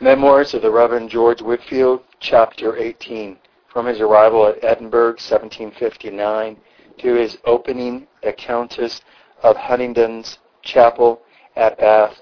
Memoirs of the Reverend George Whitefield, Chapter 18, from his arrival at Edinburgh, 1759, to his opening at Countess of Huntingdon's Chapel at Bath,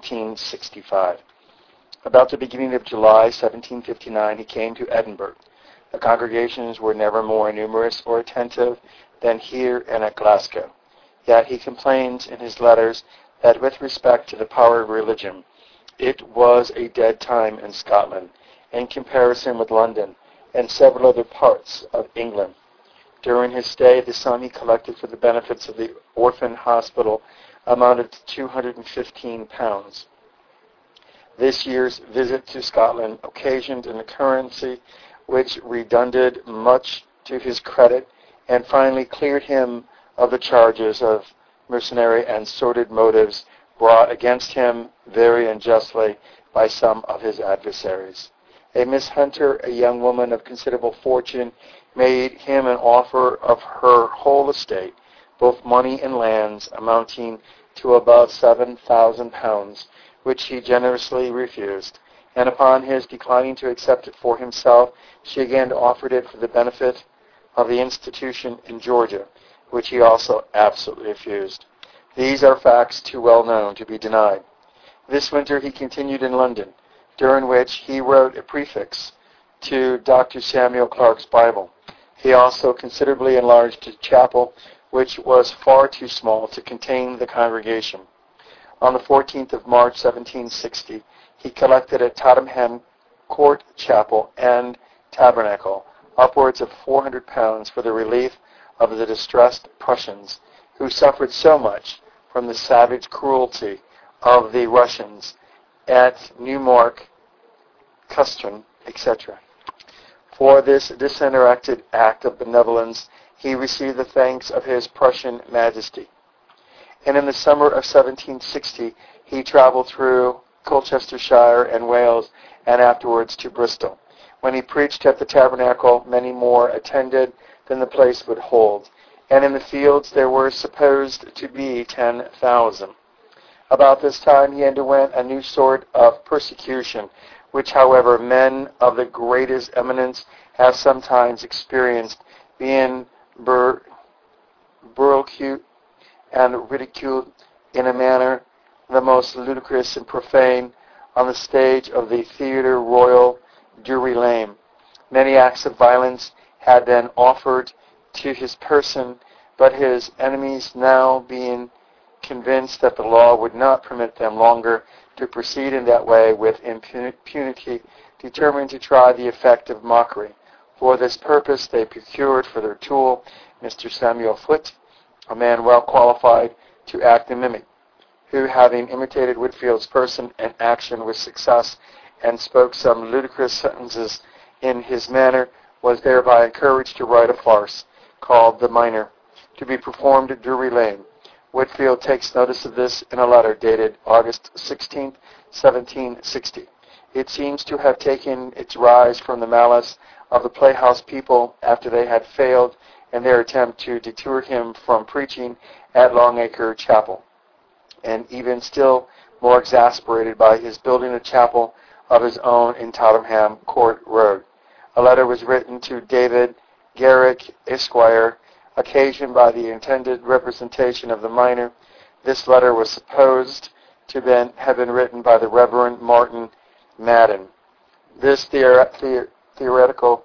1765. About the beginning of July, 1759, he came to Edinburgh. The congregations were never more numerous or attentive than here and at Glasgow. Yet he complains in his letters that with respect to the power of religion, it was a dead time in Scotland, in comparison with London and several other parts of England. During his stay, the sum he collected for the benefits of the orphan hospital amounted to £215. This year's visit to Scotland occasioned an occurrence which redounded much to his credit and finally cleared him of the charges of mercenary and sordid motives brought against him very unjustly by some of his adversaries. A Miss Hunter, a young woman of considerable fortune, made him an offer of her whole estate, both money and lands, amounting to above £7,000, which he generously refused, and upon his declining to accept it for himself, she again offered it for the benefit of the institution in Georgia, which he also absolutely refused. These are facts too well known to be denied. This winter he continued in London, during which he wrote a prefix to Dr. Samuel Clarke's Bible. He also considerably enlarged the chapel, which was far too small to contain the congregation. On the 14th of March, 1760, he collected at Tottenham Court Chapel and Tabernacle upwards of £400 for the relief of the distressed Prussians, who suffered so much from the savage cruelty of the Russians at Neumark, Custrin, etc. For this disinterested act of benevolence, he received the thanks of his Prussian Majesty. And in the summer of 1760, he traveled through Colchestershire and Wales, and afterwards to Bristol. When he preached at the Tabernacle, many more attended than the place would hold, and in the fields there were supposed to be 10,000. About this time he underwent a new sort of persecution, which, however, men of the greatest eminence have sometimes experienced, being burlesque and ridiculed in a manner the most ludicrous and profane on the stage of the Theatre Royal, Drury Lane. Many acts of violence had been offered to his person, but his enemies, now being convinced that the law would not permit them longer to proceed in that way with impunity, determined to try the effect of mockery. For this purpose they procured for their tool Mr. Samuel Foote, a man well qualified to act the mimic, who, having imitated Whitefield's person and action with success, and spoke some ludicrous sentences in his manner, was thereby encouraged to write a farce, called The Miner, to be performed at Drury Lane. Whitefield takes notice of this in a letter dated August 16, 1760. It seems to have taken its rise from the malice of the playhouse people after they had failed in their attempt to deter him from preaching at Longacre Chapel, and even still more exasperated by his building a chapel of his own in Tottenham Court Road. A letter was written to David Garrick, Esquire, occasioned by the intended representation of the miner. This letter was supposed to have been written by the Reverend Martin Madden. This theatrical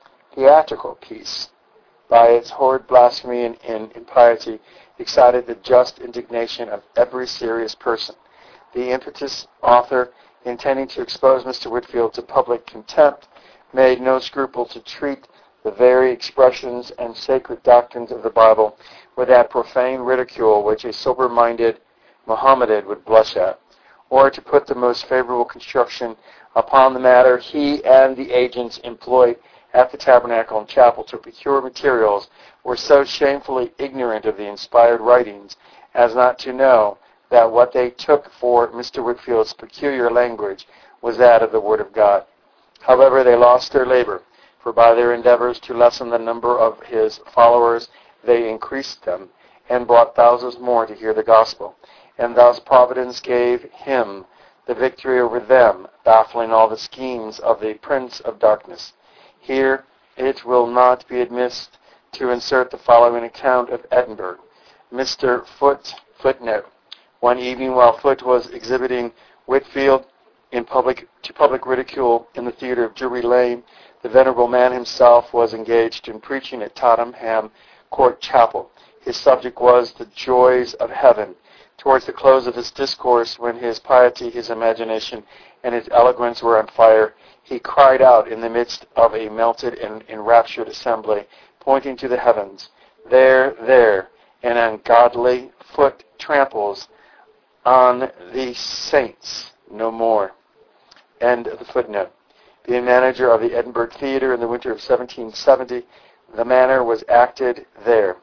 piece, by its horrid blasphemy and impiety, excited the just indignation of every serious person. The impetuous author, intending to expose Mr. Whitefield to public contempt, made no scruple to treat the very expressions and sacred doctrines of the Bible with that profane ridicule which a sober-minded Mohammedan would blush at, or to put the most favorable construction upon the matter. He and the agents employed at the Tabernacle and Chapel to procure materials were so shamefully ignorant of the inspired writings as not to know that what they took for Mr. Whitefield's peculiar language was that of the Word of God. However, they lost their labor, for by their endeavors to lessen the number of his followers, they increased them, and brought thousands more to hear the gospel. And thus Providence gave him the victory over them, baffling all the schemes of the Prince of Darkness. Here it will not be amiss to insert the following account of Edinburgh. Mr. Footnote. One evening while Foote was exhibiting Whitefield to public ridicule in the theatre of Drury Lane, the venerable man himself was engaged in preaching at Tottenham Court Chapel. His subject was the joys of heaven. Towards the close of his discourse, when his piety, his imagination, and his eloquence were on fire, he cried out in the midst of a melted and enraptured assembly, pointing to the heavens, There, an ungodly foot tramples on the saints no more." End of the footnote. Being manager of the Edinburgh Theatre in the winter of 1770, the minor was acted there.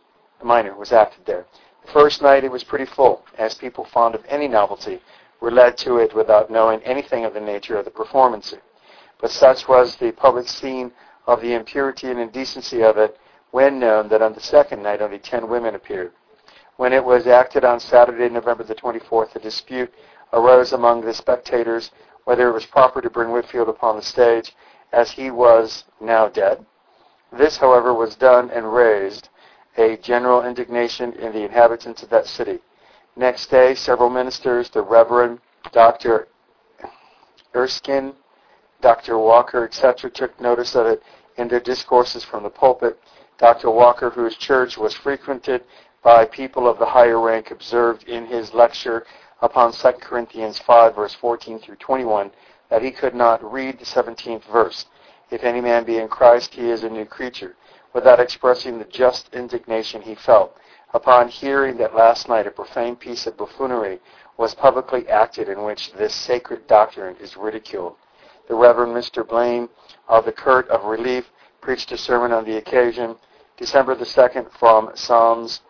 The first night it was pretty full, as people fond of any novelty were led to it without knowing anything of the nature of the performance. But such was the public scene of the impurity and indecency of it, when known that on the second night only 10 women appeared. When it was acted on Saturday, November the 24th, a dispute arose among the spectators whether it was proper to bring Whitefield upon the stage, as he was now dead. This, however, was done and raised a general indignation in the inhabitants of that city. Next day, several ministers, the Reverend Dr. Erskine, Dr. Walker, etc., took notice of it in their discourses from the pulpit. Dr. Walker, whose church was frequented by people of the higher rank, observed in his lecture upon 2 Corinthians 5, verse 14 through 21, that he could not read the 17th verse. If any man be in Christ, he is a new creature, without expressing the just indignation he felt upon hearing that last night a profane piece of buffoonery was publicly acted in which this sacred doctrine is ridiculed. The Reverend Mr. Blaine of the Court of Relief preached a sermon on the occasion, December the 2nd, from Psalms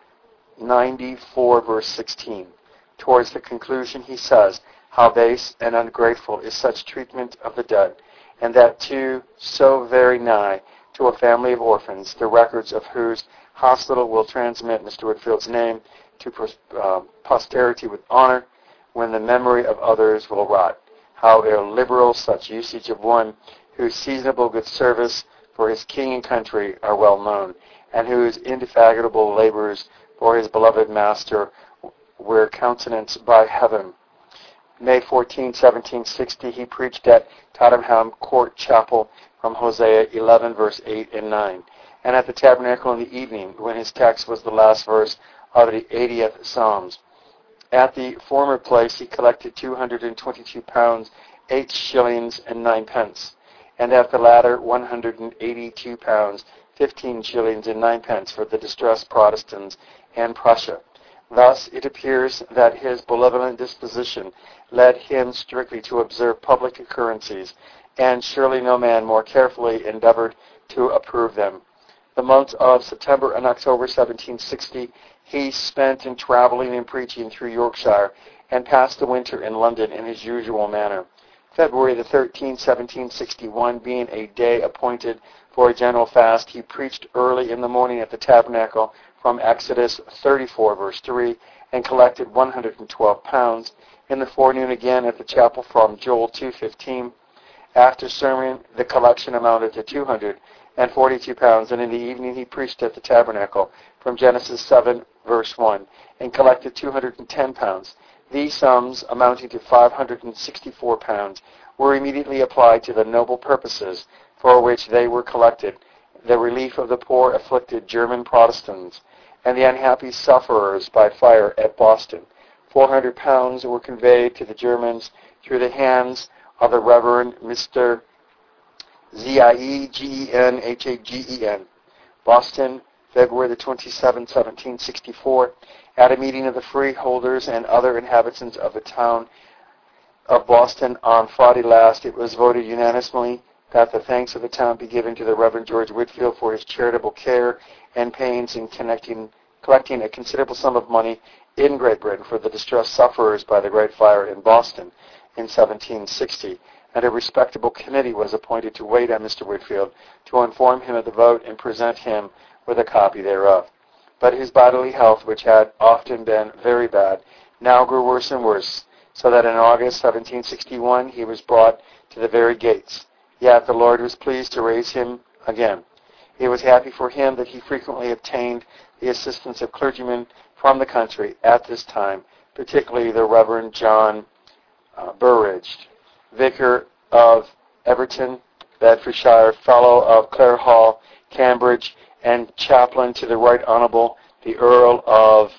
94, verse 16. Towards the conclusion he says, "How base and ungrateful is such treatment of the dead, and that too so very nigh to a family of orphans, the records of whose hospital will transmit Mr. Whitefield's name to posterity with honor, when the memory of others will rot. How illiberal such usage of one whose seasonable good service for his king and country are well known, and whose indefatigable labors for his beloved master were countenanced by heaven." May 14, 1760, he preached at Tottenham Court Chapel from Hosea 11, verse 8 and 9, and at the Tabernacle in the evening, when his text was the last verse of the 80th Psalms. At the former place he collected £222, 8 shillings and 9 pence, and at the latter £182, 15 shillings and 9 pence for the distressed Protestants and Prussia. Thus it appears that his benevolent disposition led him strictly to observe public occurrences, and surely no man more carefully endeavored to approve them. The months of September and October 1760 he spent in traveling and preaching through Yorkshire, and passed the winter in London in his usual manner. February the 13th, 1761, being a day appointed for a general fast, he preached early in the morning at the Tabernacle from Exodus 34, verse 3, and collected £112. In the forenoon again at the chapel from Joel 2:15. After sermon, the collection amounted to £242, and in the evening he preached at the Tabernacle from Genesis 7, verse 1, and collected £210. These sums, amounting to £564, were immediately applied to the noble purposes for which they were collected, the relief of the poor afflicted German Protestants, and the unhappy sufferers by fire at Boston. £400 were conveyed to the Germans through the hands of the Reverend Mr. Ziegen, Boston, February the 27th, 1764. At a meeting of the freeholders and other inhabitants of the town of Boston on Friday last, it was voted unanimously that the thanks of the town be given to the Reverend George Whitefield for his charitable care and pains in collecting a considerable sum of money in Great Britain for the distressed sufferers by the Great Fire in Boston in 1760, and a respectable committee was appointed to wait on Mr. Whitefield to inform him of the vote and present him with a copy thereof. But his bodily health, which had often been very bad, now grew worse and worse, so that in August 1761 he was brought to the very gates. Yet the Lord was pleased to raise him again. It was happy for him that he frequently obtained the assistance of clergymen from the country at this time, particularly the Reverend John Burridge, vicar of Everton, Bedfordshire, fellow of Clare Hall, Cambridge, and chaplain to the Right Honourable the Earl of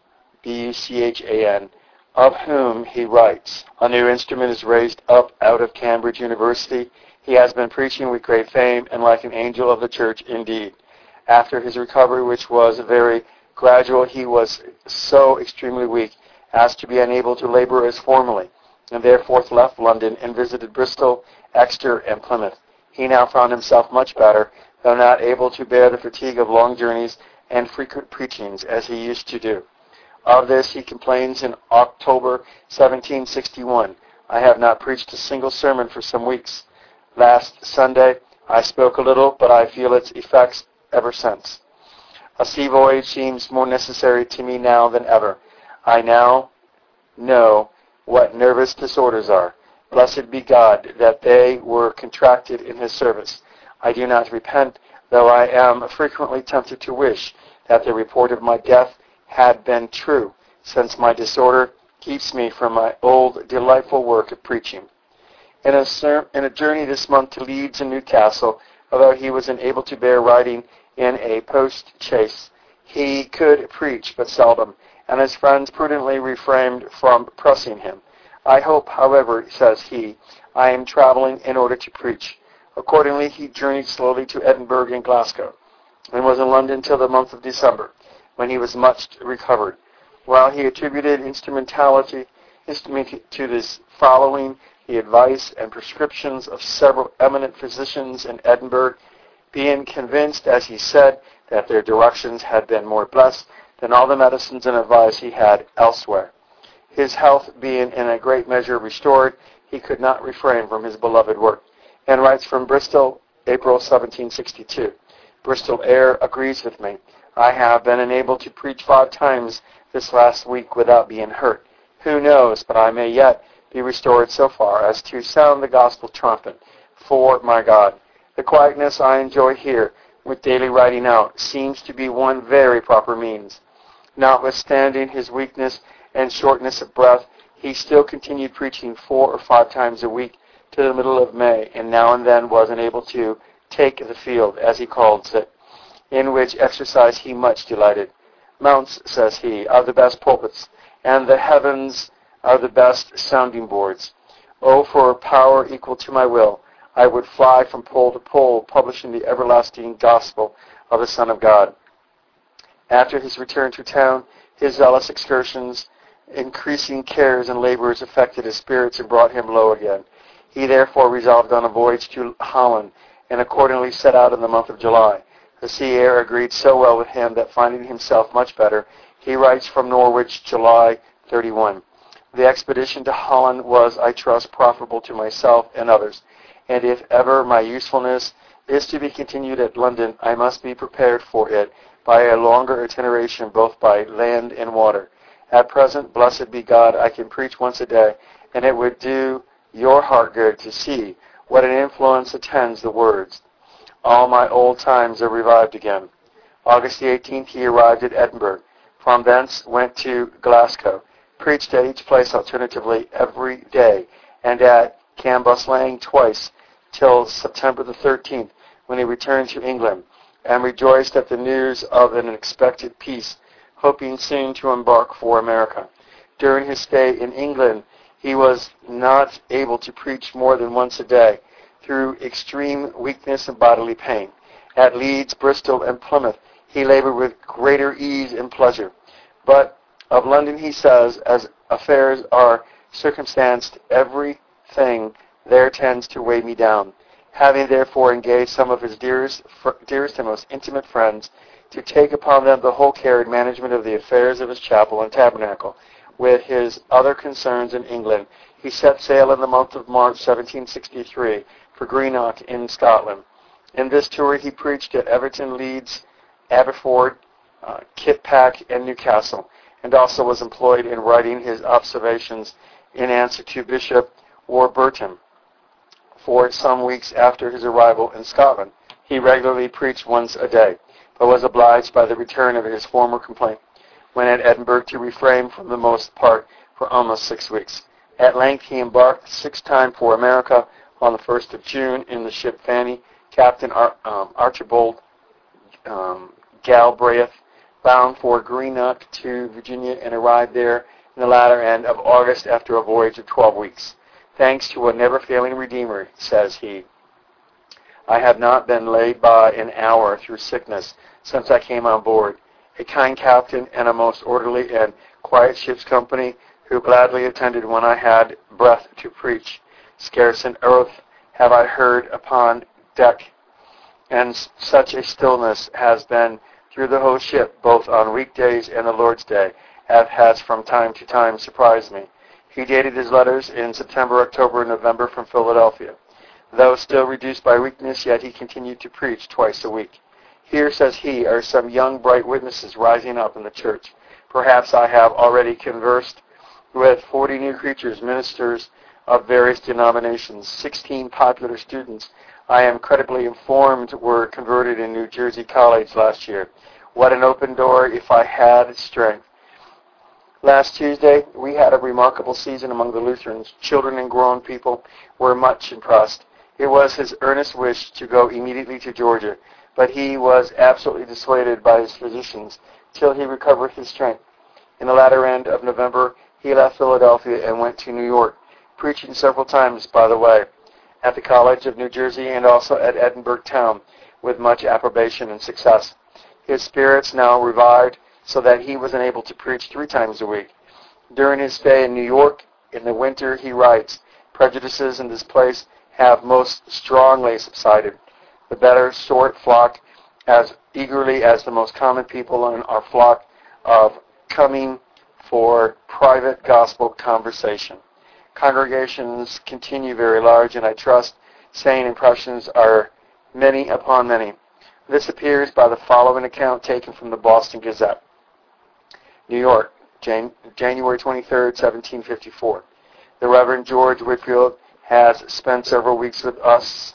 Buchan, of whom he writes, "A new instrument is raised up out of Cambridge University. He has been preaching with great fame, and like an angel of the church indeed. After his recovery, which was very gradual, he was so extremely weak as to be unable to labour as formerly, and therefore left London and visited Bristol, Exeter, and Plymouth. He now found himself much better, though not able to bear the fatigue of long journeys and frequent preachings as he used to do. Of this he complains in October 1761. I have not preached a single sermon for some weeks. Last Sunday I spoke a little, but I feel its effects ever since. A sea voyage seems more necessary to me now than ever. I now know what nervous disorders are. Blessed be God that they were contracted in his service. I do not repent, though I am frequently tempted to wish that the report of my death had been true, since my disorder keeps me from my old delightful work of preaching." In a journey this month to Leeds and Newcastle, although he was unable to bear riding in a post-chaise, he could preach but seldom, and his friends prudently refrained from pressing him. "I hope, however," says he, "I am traveling in order to preach." Accordingly, he journeyed slowly to Edinburgh and Glasgow, and was in London till the month of December, when he was much recovered. While he attributed instrumentality to this following the advice and prescriptions of several eminent physicians in Edinburgh, being convinced, as he said, that their directions had been more blessed than all the medicines and advice he had elsewhere. His health being in a great measure restored, he could not refrain from his beloved work, and writes from Bristol, April 1762. "Bristol air agrees with me. I have been enabled to preach 5 times this last week without being hurt. Who knows but I may yet be restored so far as to sound the gospel trumpet for my God. The quietness I enjoy here, with daily writing out, seems to be one very proper means." Notwithstanding his weakness and shortness of breath, he still continued preaching 4 or 5 times a week to the middle of May, and now and then was unable to take the field, as he calls it, in which exercise he much delighted. "Mounts," says he, "are the best pulpits, and the heavens are the best sounding boards. Oh, for power equal to my will, I would fly from pole to pole, publishing the everlasting gospel of the Son of God." After his return to town, his zealous excursions, increasing cares and labors affected his spirits and brought him low again. He therefore resolved on a voyage to Holland, and accordingly set out in the month of July. The sea air agreed so well with him that, finding himself much better, he writes from Norwich, July 31. "The expedition to Holland was, I trust, profitable to myself and others, and if ever my usefulness is to be continued at London, I must be prepared for it by a longer itineration both by land and water. At present, blessed be God, I can preach once a day, and it would do your heart good to see what an influence attends the words. All my old times are revived again." August the 18th, he arrived at Edinburgh. From thence went to Glasgow, preached at each place alternatively every day, and at Cambuslang twice, till September the 13th, when he returned to England, and rejoiced at the news of an expected peace, hoping soon to embark for America. During his stay in England, he was not able to preach more than once a day, through extreme weakness and bodily pain. At Leeds, Bristol, and Plymouth, he labored with greater ease and pleasure. But of London he says, "As affairs are circumstanced, everything there tends to weigh me down." Having therefore engaged some of his dearest and most intimate friends to take upon them the whole care and management of the affairs of his chapel and tabernacle, with his other concerns in England, he set sail in the month of March 1763 for Greenock in Scotland. In this tour he preached at Everton, Leeds, Aberford, Kitpack, and Newcastle, and also was employed in writing his observations in answer to Bishop Warburton. For some weeks after his arrival in Scotland, he regularly preached once a day, but was obliged by the return of his former complaint, when at Edinburgh, to refrain from the most part for almost 6 weeks. At length he embarked 6 times for America on the 1st of June in the ship Fanny, Captain Archibald Galbraith, bound for Greenock to Virginia, and arrived there in the latter end of August after a voyage of 12 weeks. Thanks to a never-failing Redeemer, says he, I have not been laid by an hour through sickness since I came on board. A kind captain and a most orderly and quiet ship's company, who gladly attended when I had breath to preach. Scarce an oath have I heard upon deck, and such a stillness has been through the whole ship, both on weekdays and the Lord's Day, has from time to time surprised me. He dated his letters in September, October, and November from Philadelphia. Though still reduced by weakness, yet he continued to preach twice a week. Here, says he, are some young, bright witnesses rising up in the church. Perhaps I have already conversed with 40 new creatures, ministers of various denominations. 16 popular students, I am credibly informed, were converted in New Jersey College last year. What an open door if I had strength. Last Tuesday, we had a remarkable season among the Lutherans. Children and grown people were much impressed. It was his earnest wish to go immediately to Georgia, but he was absolutely dissuaded by his physicians till he recovered his strength. In the latter end of November, he left Philadelphia and went to New York, preaching several times, by the way, at the College of New Jersey and also at Edinburgh town, with much approbation and success. His spirits now revived, so that he was enabled to preach 3 times a week. During his stay in New York, in the winter, he writes, prejudices in this place have most strongly subsided. The better sort flock as eagerly as the most common people in our flock of coming for private gospel conversation. Congregations continue very large, and I trust sane impressions are many upon many. This appears by the following account taken from the Boston Gazette. New York, January 23, 1754. The Reverend George Whitefield has spent several weeks with us,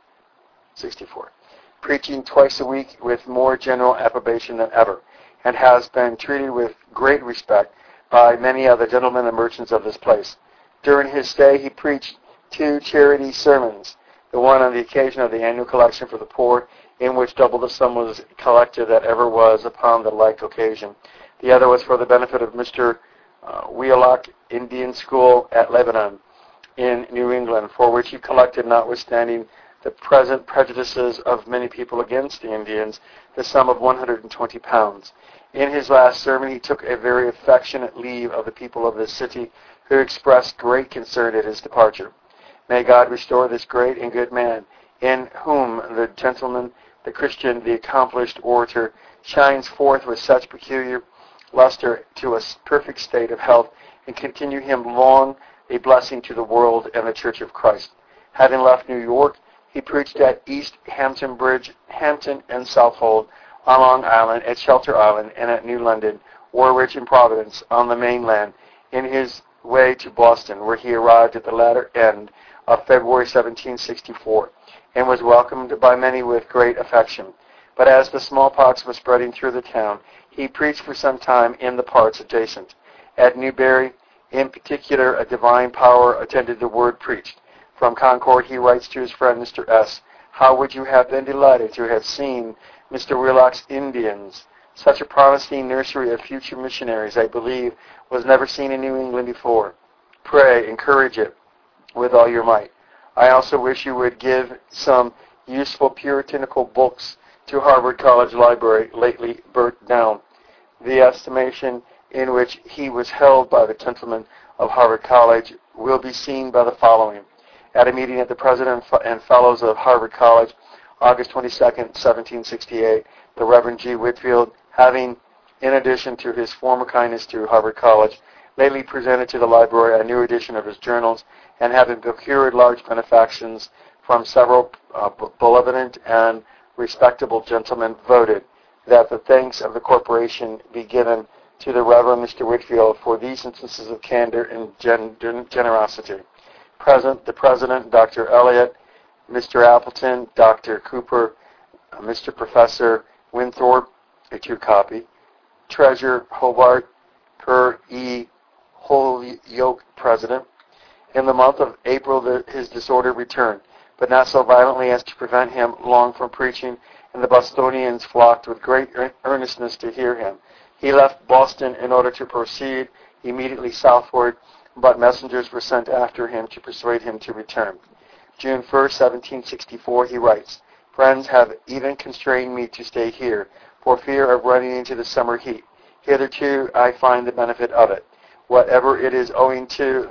64, preaching twice a week with more general approbation than ever, and has been treated with great respect by many of the gentlemen and merchants of this place. During his stay, he preached 2 charity sermons, the one on the occasion of the annual collection for the poor, in which double the sum was collected that ever was upon the like occasion. The other was for the benefit of Mr. Wheelock Indian School at Lebanon in New England, for which he collected, notwithstanding the present prejudices of many people against the Indians, the sum of 120 pounds. In his last sermon, he took a very affectionate leave of the people of this city, who expressed great concern at his departure. May God restore this great and good man, in whom the gentleman, the Christian, the accomplished orator, shines forth with such peculiar luster to a perfect state of health, and continue him long a blessing to the world and the Church of Christ. Having left New York, he preached at East Hampton Bridge, Hampton, and Southold, on Long Island, at Shelter Island, and at New London, Woolwich, and Providence, on the mainland, in his way to Boston, where he arrived at the latter end of February 1764, and was welcomed by many with great affection. But as the smallpox was spreading through the town, he preached for some time in the parts adjacent. At Newbury, in particular, a divine power attended the word preached. From Concord, he writes to his friend Mr. S., how would you have been delighted to have seen Mr. Wheelock's Indians? Such a promising nursery of future missionaries, I believe, was never seen in New England before. Pray, encourage it with all your might. I also wish you would give some useful puritanical books to Harvard College Library, lately burnt down. The estimation in which he was held by the gentlemen of Harvard College will be seen by the following. At a meeting at the President and Fellows of Harvard College, August 22, 1768, the Reverend G. Whitefield, having, in addition to his former kindness to Harvard College, lately presented to the library a new edition of his journals, and having procured large benefactions from several benevolent and respectable gentlemen, voted that the thanks of the corporation be given to the Reverend Mr. Whitfield for these instances of candor and generosity. Present, the President, Dr. Elliott, Mr. Appleton, Dr. Cooper, Mr. Professor Winthorpe, a true copy, Treasurer Hobart, Per E. Holyoke, President. In the month of April, his disorder returned, but not so violently as to prevent him long from preaching, and the Bostonians flocked with great earnestness to hear him. He left Boston in order to proceed immediately southward, but messengers were sent after him to persuade him to return. June 1st, 1764, he writes, "Friends have even constrained me to stay here, for fear of running into the summer heat. Hitherto I find the benefit of it. Whatever it is owing to,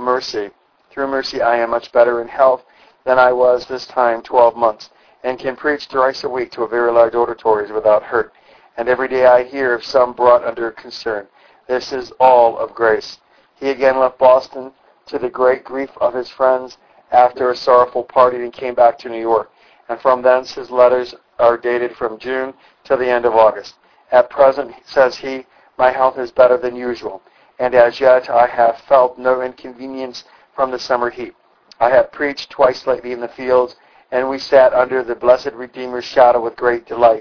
through mercy I am much better in health than I was this time 12 months, and can preach thrice a week to a very large auditories without hurt. And every day I hear of some brought under concern. This is all of grace." He again left Boston to the great grief of his friends after a sorrowful parting and came back to New York. And from thence his letters are dated from June till the end of August. "At present," says he, "my health is better than usual, and as yet I have felt no inconvenience from the summer heat. I have preached twice lately in the fields, and we sat under the blessed Redeemer's shadow with great delight.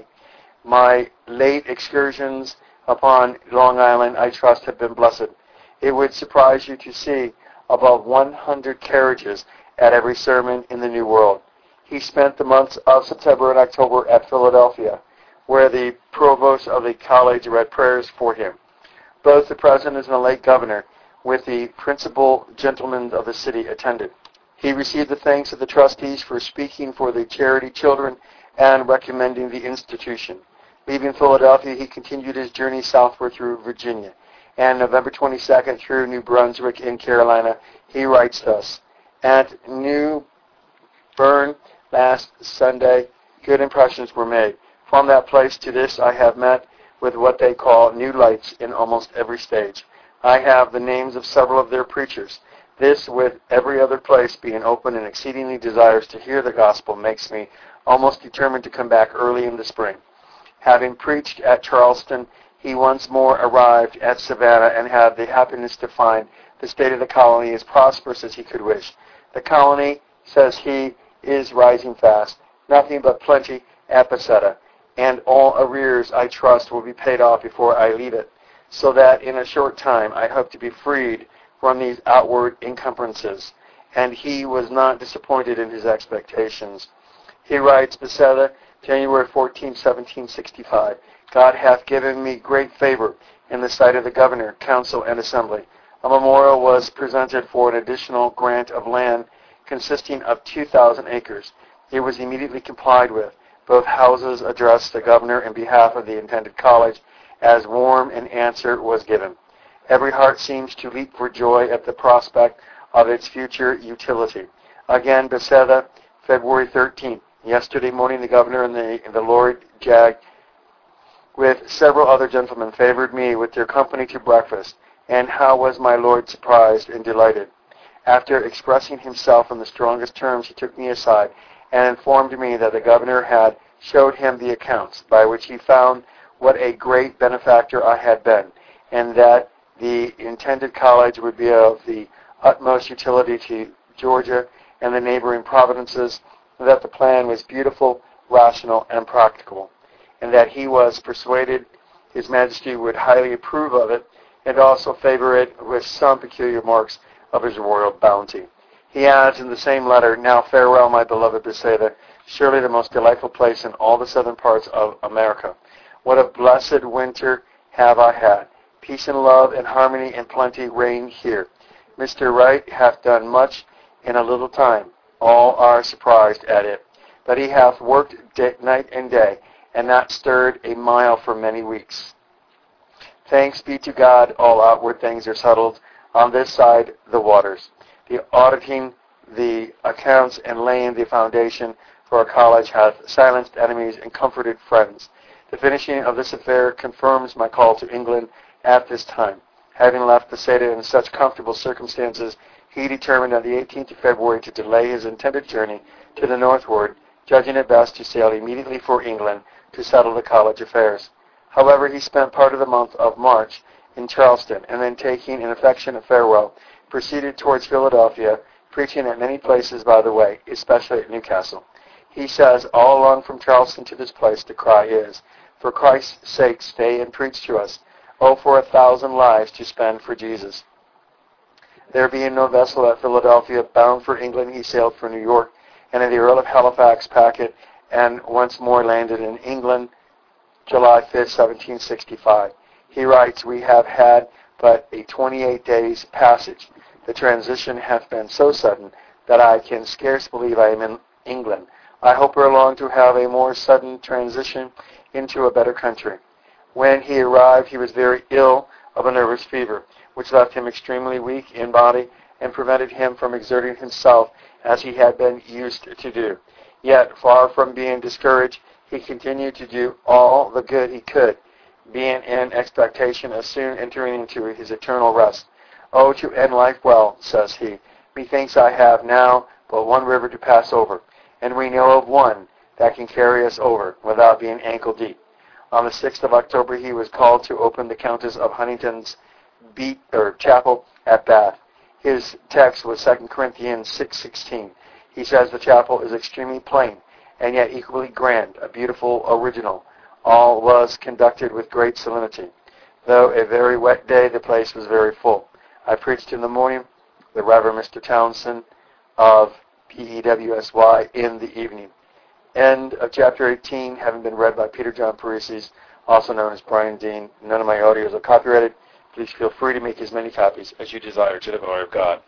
My late excursions upon Long Island, I trust, have been blessed. It would surprise you to see above 100 carriages at every sermon in the New World." He spent the months of September and October at Philadelphia, where the provost of the college read prayers for him. Both the president and the late governor, with the principal gentlemen of the city, attended. He received the thanks of the trustees for speaking for the charity children and recommending the institution. Leaving Philadelphia, he continued his journey southward through Virginia, and November 22nd through New Brunswick in Carolina. He writes thus, "At New Bern last Sunday, good impressions were made. From that place to this I have met with what they call new lights in almost every stage. I have the names of several of their preachers. This, with every other place being open and exceedingly desirous to hear the gospel, makes me almost determined to come back early in the spring." Having preached at Charleston, he once more arrived at Savannah and had the happiness to find the state of the colony as prosperous as he could wish. "The colony," says he, "is rising fast. Nothing but plenty at Bethesda, and all arrears, I trust, will be paid off before I leave it, so that in a short time I hope to be freed from these outward encumbrances." And he was not disappointed in his expectations. He writes, Bethesda, January 14, 1765, "God hath given me great favor in the sight of the governor, council, and assembly. A memorial was presented for an additional grant of land consisting of 2,000 acres. It was immediately complied with. Both houses addressed the governor in behalf of the intended college, as warm an answer was given. Every heart seems to leap for joy at the prospect of its future utility." Again, Bethesda, February 13th. "Yesterday morning the governor and the Lord Jag, with several other gentlemen, favored me with their company to breakfast, and how was my lord surprised and delighted. After expressing himself in the strongest terms, he took me aside and informed me that the governor had showed him the accounts, by which he found what a great benefactor I had been, and that the intended college would be of the utmost utility to Georgia and the neighboring provinces, and that the plan was beautiful, rational, and practicable, and that he was persuaded His Majesty would highly approve of it, and also favor it with some peculiar marks of his royal bounty." He adds in the same letter, "Now farewell, my beloved Bethesda, surely the most delightful place in all the southern parts of America. What a blessed winter have I had. Peace and love and harmony and plenty reign here. Mr. Wright hath done much in a little time. All are surprised at it. But he hath worked night and day, and not stirred a mile for many weeks. Thanks be to God, all outward things are settled on this side the waters. The auditing the accounts and laying the foundation for a college hath silenced enemies and comforted friends. The finishing of this affair confirms my call to England at this time. Having left Bethesda in such comfortable circumstances, he determined on the 18th of February to delay his intended journey to the northward, judging it best to sail immediately for England to settle the college affairs. However, he spent part of the month of March in Charleston, and then taking an affectionate farewell, proceeded towards Philadelphia, preaching at many places by the way, especially at Newcastle. He says, all along from Charleston to this place the cry is, for Christ's sake stay and preach to us. Oh, for 1,000 lives to spend for Jesus. There being no vessel at Philadelphia bound for England, he sailed for New York, and in the Earl of Halifax packet, and once more landed in England, July 5, 1765. He writes, we have had but a 28 days passage. The transition hath been so sudden that I can scarce believe I am in England. I hope ere long to have a more sudden transition into a better country. When he arrived, he was very ill of a nervous fever, which left him extremely weak in body and prevented him from exerting himself as he had been used to do. Yet, far from being discouraged, he continued to do all the good he could, being in expectation of soon entering into his eternal rest. Oh, to end life well, says he. Methinks I have now but one river to pass over, and we know of one that can carry us over without being ankle deep. On the 6th of October, he was called to open the Countess of Huntingdon's chapel at Bath. His text was 2 Corinthians 6:16. He says the chapel is extremely plain, and yet equally grand, a beautiful original. All was conducted with great solemnity. Though a very wet day, the place was very full. I preached in the morning, the Reverend Mr. Townsend of PEWSY in the evening. End of chapter 18, having been read by Peter John Parisi, also known as Brian Dean. None of my audios are copyrighted. Please feel free to make as many copies as you desire to the glory of God.